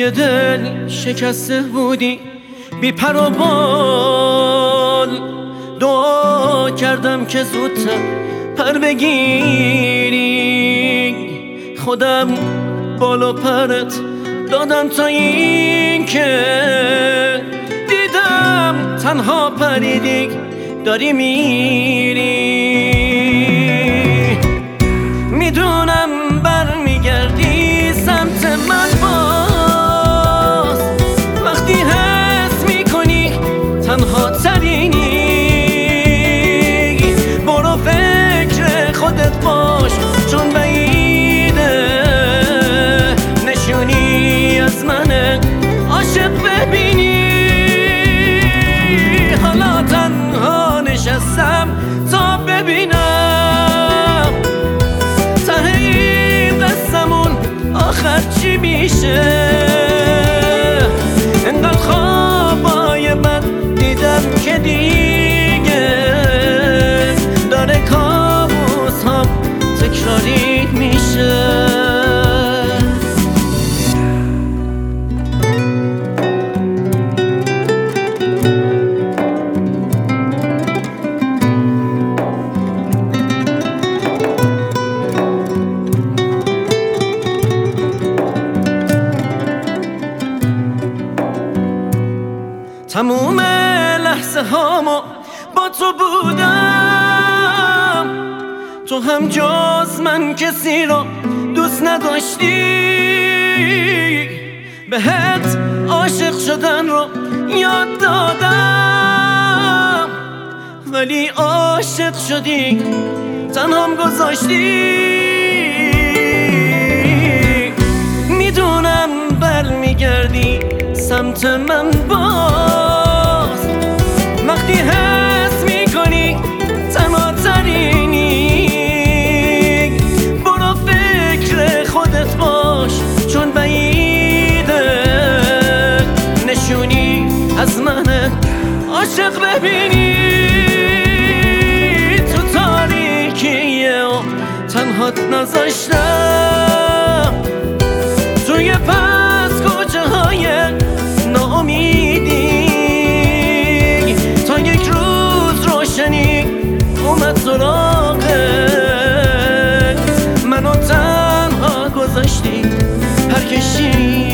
یه دل شکسته بودی بی پر و بال، دعا کردم که زودتر پر بگیری، خودم بال و پرت دادم تا این که دیدم تنها پریدی داری میری. میدونم برمیگردی سمت من باز، وقتی حس میکنی تنها ترینی. برو فکر خودت باش چون بعیده، نشونی از من عاشق ببینی. حالا تنها نشستم تا ببینم ته این قصه‌مون آخر چی میشه. انقدر خوابای من دیدم که دیگه داره کابوس هم تکراری میشه. تموم لحظه هامو با تو بودم، تو هم جز من کسی رو دوست نداشتی. بهت عاشق شدن رو یاد دادم، ولی عاشق شدی تنهام گذاشتی. میدونم برمیگردی سمت من باز، وقتی حس میکنی تنها ترینی. برو فکر خودت باش چون بعیده، نشونی از من عاشق ببینی. تو تاریکی تنهات نذاشتم، توی پس کوچه های ناامیدی، تا یک روز روشنی اومد سراغت، منو تنها گذاشتی پرکشی.